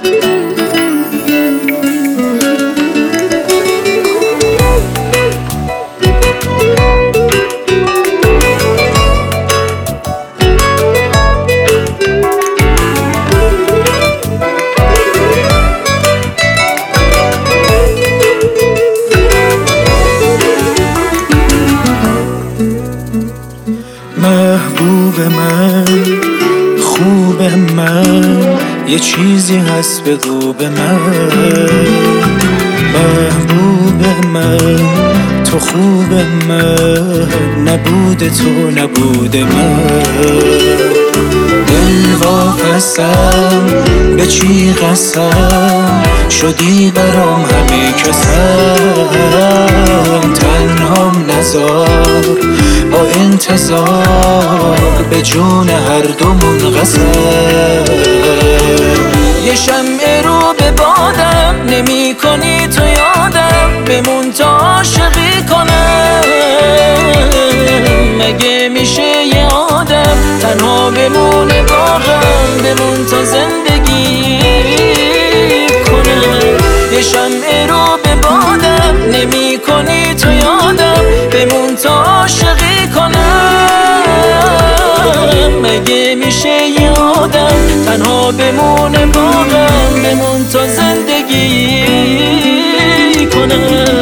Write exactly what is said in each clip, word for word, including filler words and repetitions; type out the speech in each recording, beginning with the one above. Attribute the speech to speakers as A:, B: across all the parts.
A: محبوب من، خوب من، یه چیزی هست بگو به من. محبوب من، تو خوب من، نبود تو نبود من. دل واپسم به چی قسم، شدی برام همه کسم. تنهام نذار با انتظار، به جون هر دومون قسم. یه شمع رو به بادم نمی کنی تو یادم، بمون تا عاشقی کنم. مگه میشه یه آدم تنها بمونه با غم، بمون تا زندگی کنم. یه شمع رو به بادم نمی کنی تو یادم، بمون تا عاشقی کنم. مگه میشه یه آدم تنها بمونه با غم، بمون تا زندگی کنم.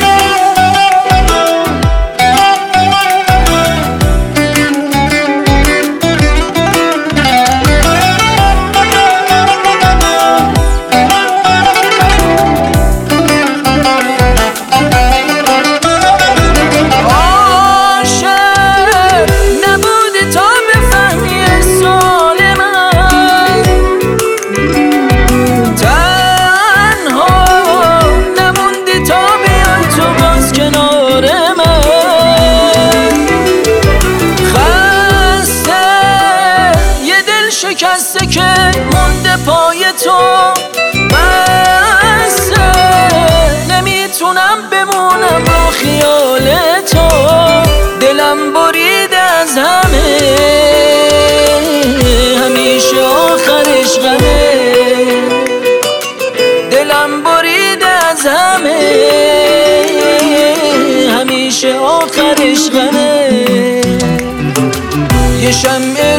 A: شکسته که مونده پای تو بسته، نمیتونم بمونم با خیال تو. دلم بریده از همه، همیشه آخرش غمه. دلم بریده از همه، همیشه آخرش غمه. یه شمع